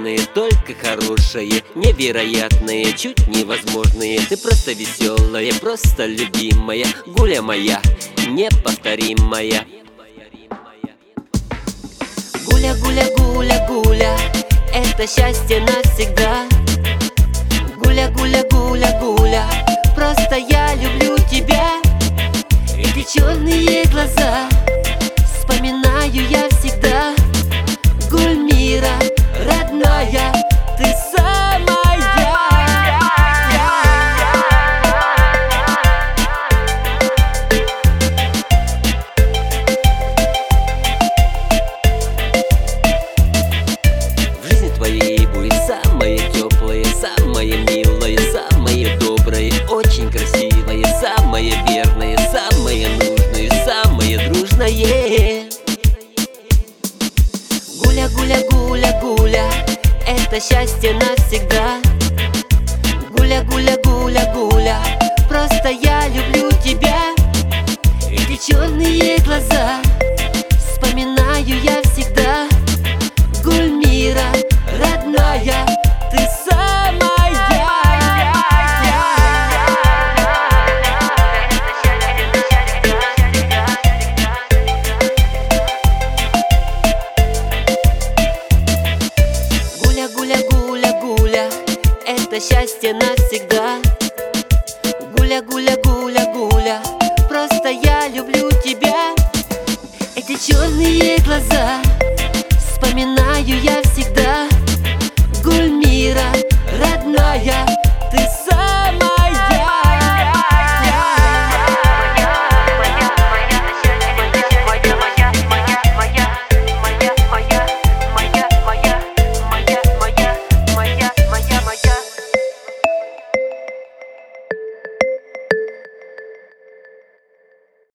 приятные, только хорошие, невероятные, чуть невозможные. Ты просто веселая, просто любимая, Гуля моя, неповторимая. Гуля, гуля, гуля, гуля, это счастье навсегда. Гуля, гуля, гуля, гуля, просто я люблю тебя. Эти черные глаза вспоминаю я всегда. Гульмира, родная, ты самая. В жизни твоей будет самое теплое, самое милое, самое доброе, очень красивое, самое верное, самое нужное, самое дружное. Гуля, гуля, гуля, гуля, это счастье навсегда. Гуля, гуля, гуля, гуля, просто я люблю тебя. Эти черные глаза вспоминаю я всегда. Гульмира, родная, ты самая. Гуля, гуля, гуля, это счастье навсегда. Гуля, гуля, гуля, гуля, просто я люблю тебя. Эти черные глаза вспоминаю я